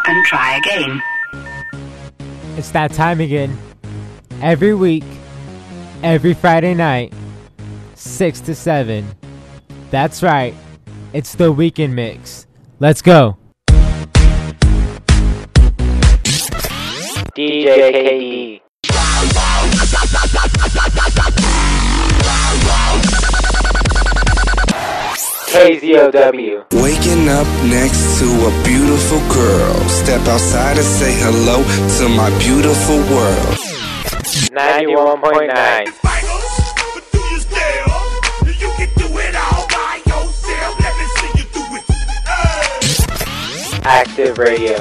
and try again. It's that time again. Every week, every Friday night, 6 to 7. That's right. It's the Weekend Mix. Let's go. DJ KD. KZOW. Waking up next to a beautiful girl. Step outside and say hello to my beautiful world. 91.9. Active Radio.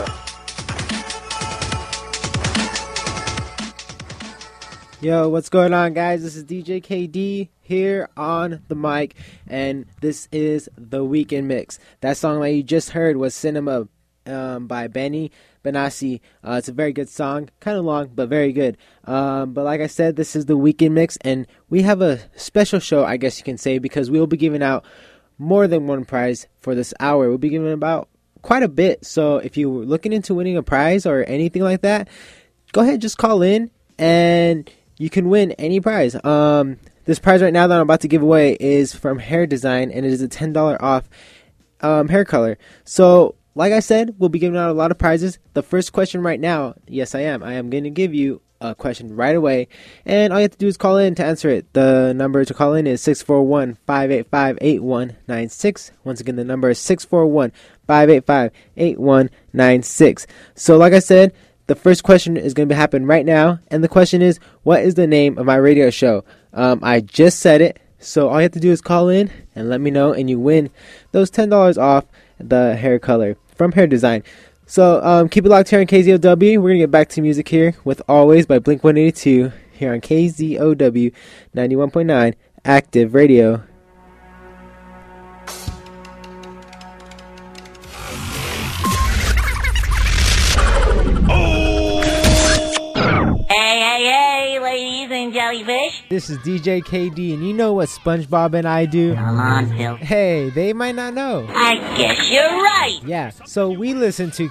Yo, what's going on, guys? This is DJ KD here on the mic, and this is the Weekend Mix. That song that you just heard was Cinema by Benny Benassi. It's a very good song, kind of long, but very good. But like I said, this is the Weekend Mix, and we have a special show, I guess you can say, because we will be giving out more than one prize for this hour. We'll be giving about quite a bit. So if you're looking into winning a prize or anything like that, go ahead, just call in, and you can win any prize. This prize right now that I'm about to give away is from Hair Design, and it is a $10 off hair color. So, like I said, we'll be giving out a lot of prizes. The first question right now, yes, I am going to give you a question right away, and all you have to do is call in to answer it. The number to call in is 641-585-8196. Once again, the number is 641-585-8196. So, like I said, the first question is going to happen right now, and the question is, what is the name of my radio show? I just said it, so all you have to do is call in and let me know, and you win those $10 off the hair color from Hair Design. So keep it locked here on KZOW. We're going to get back to music here with Always by Blink-182 here on KZOW 91.9 Active Radio. Hey, ladies and jellyfish. This is DJ KD, and you know what SpongeBob and I do? Come on, Phil. Hey, they might not know. I guess you're right. Yeah, so we listen to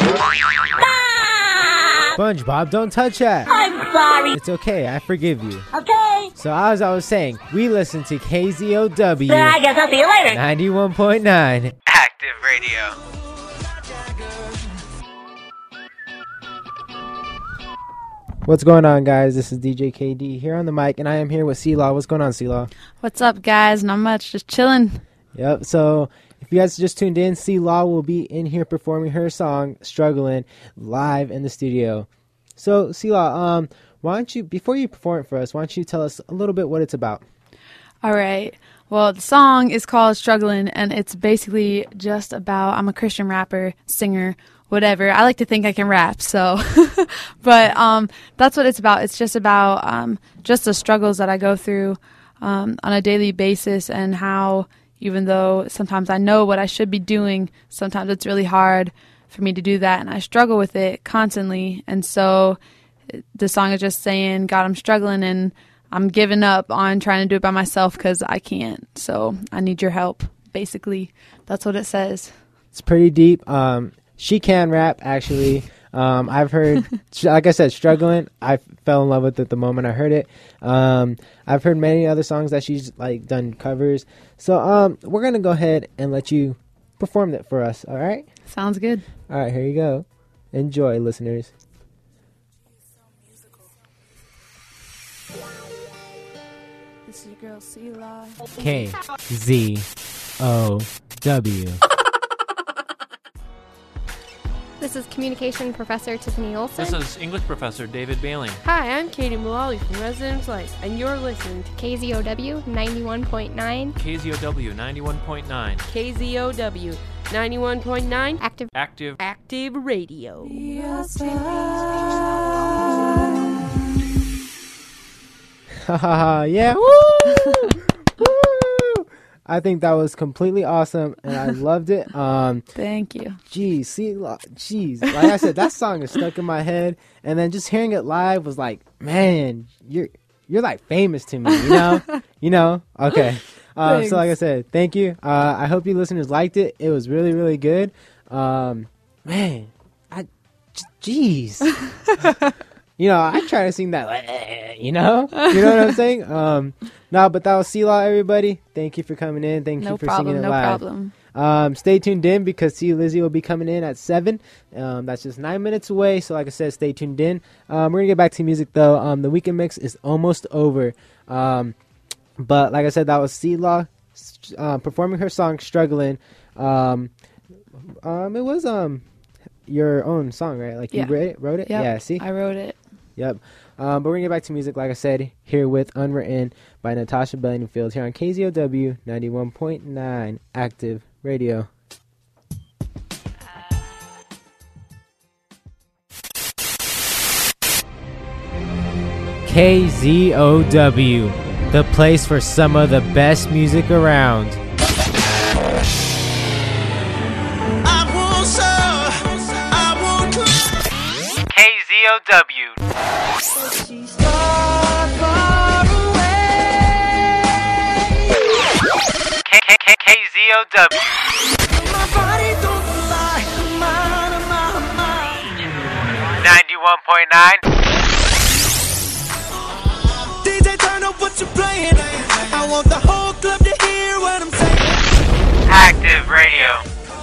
Ah! SpongeBob, don't touch that. I'm sorry. It's okay, I forgive you. Okay. So as I was saying, we listen to KZOW I guess I'll see you later. 91.9 Active Radio. What's going on, guys? This is DJ KD here on the mic, and I am here with C-Law. What's going on, C-Law? What's up, guys? Not much, just chilling. Yep, so if you guys just tuned in, C-Law will be in here performing her song, Struggling, live in the studio. So, C-Law, why don't you, before you perform it for us, why don't you tell us a little bit what it's about? All right. Well, the song is called Struggling, and it's basically just about, I'm a Christian rapper, singer, whatever. I like to think I can rap, so. But that's what it's about. It's just about just the struggles that I go through on a daily basis, and how even though sometimes I know what I should be doing, sometimes it's really hard for me to do that, and I struggle with it constantly. And so the song is just saying, God, I'm struggling, and I'm giving up on trying to do it by myself because I can't. So I need your help, basically. That's what it says. It's pretty deep. She can rap, actually. I've heard, like I said, Struggling. I fell in love with it the moment I heard it. I've heard many other songs that she's like done covers. So we're going to go ahead and let you perform that for us, all right? Sounds good. All right, here you go. Enjoy, listeners. This is your girl, C-Law. KZOW. This is Communication Professor Tiffany Olson. This is English Professor David Bailey. Hi, I'm Katie Mullally from Residence Life, and you're listening to KZOW 91.9. KZOW 91.9. KZOW 91.9 Active Radio. Yeah. Woo! Woo! I think that was completely awesome, and I loved it. Thank you. Jeez. Like I said, that song is stuck in my head, and then just hearing it live was like, man, you're like famous to me, you know? Okay. So like I said, thank you. I hope you listeners liked it. It was really, really good. Man, I Jeez. I try to sing that, you know what I'm saying? No, but that was C-Law, everybody. Thank you for coming in. Thank you for singing it live. No problem. Stay tuned in because C. Lizzie will be coming in at 7. That's just 9 minutes away. So like I said, stay tuned in. We're going to get back to music though. The weekend mix is almost over. But like I said, that was C-Law performing her song Struggling. It was your own song, right? Like you wrote it? Yep, yeah, see? I wrote it. Yep. But we're going to get back to music, like I said, here with Unwritten by Natasha Bedingfield here on KZOW 91.9 Active Radio. KZOW, the place for some of the best music around. KZOW. KZOW. 91.9. DJ, turn up what you're playing. I want the whole club to hear what I'm saying. Active Radio.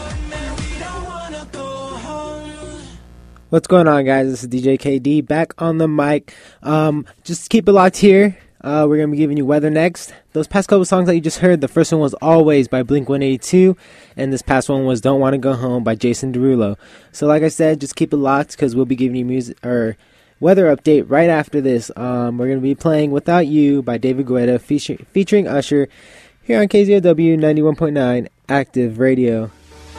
What's going on, guys? This is DJ KD back on the mic. Just keep it locked here. We're going to be giving you weather next. Those past couple songs that you just heard, the first one was Always by Blink-182, and this past one was Don't Want to Go Home by Jason Derulo. So like I said, just keep it locked because we'll be giving you music or weather update right after this. We're going to be playing Without You by David Guetta featuring Usher here on KZOW 91.9 Active Radio.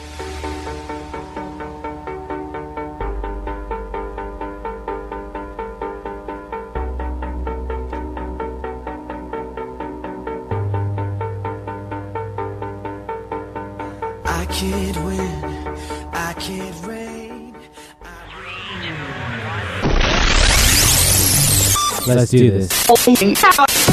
I can't win, I can't reign. Let's do this.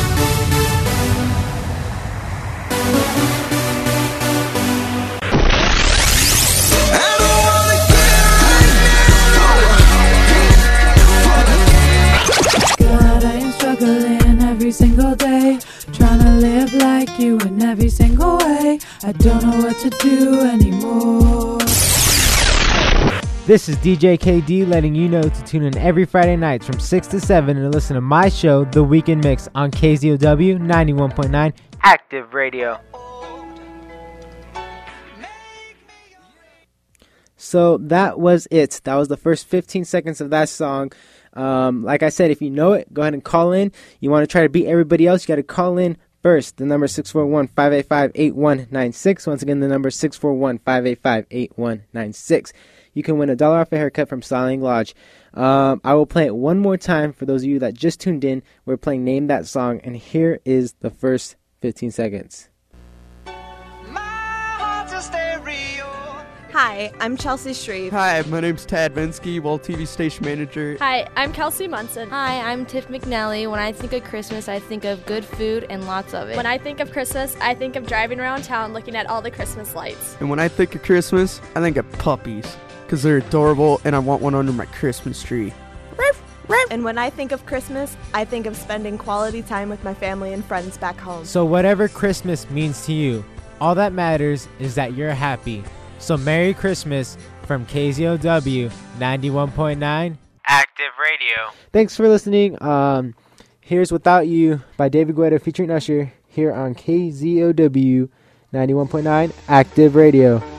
God, I am struggling every single day, trying to live like you in every single way. I don't know what to do anymore. This is DJ KD letting you know to tune in every Friday nights from 6 to 7 and listen to my show, The Weekend Mix, on KZOW 91.9 Active Radio. So that was it. That was the first 15 seconds of that song. Like I said, if you know it, go ahead and call in. You want to try to beat everybody else, you got to call in first. The number is 641-585-8196. Once again, the number is 641-585-8196. You can win $1 off a haircut from Styling Lodge. I will play it one more time for those of you that just tuned in. We're playing Name That Song, and here is the first 15 seconds. Hi, I'm Chelsea Shreve. Hi, my name's Tad Vinsky, World TV Station Manager. Hi, I'm Kelsey Munson. Hi, I'm Tiff McNally. When I think of Christmas, I think of good food and lots of it. When I think of Christmas, I think of driving around town looking at all the Christmas lights. And when I think of Christmas, I think of puppies, because they're adorable and I want one under my Christmas tree. And when I think of Christmas, I think of spending quality time with my family and friends back home. So whatever Christmas means to you, all that matters is that you're happy. So Merry Christmas from KZOW 91.9 Active Radio. Thanks for listening. Here's Without You by David Guetta featuring Usher here on KZOW 91.9 Active Radio.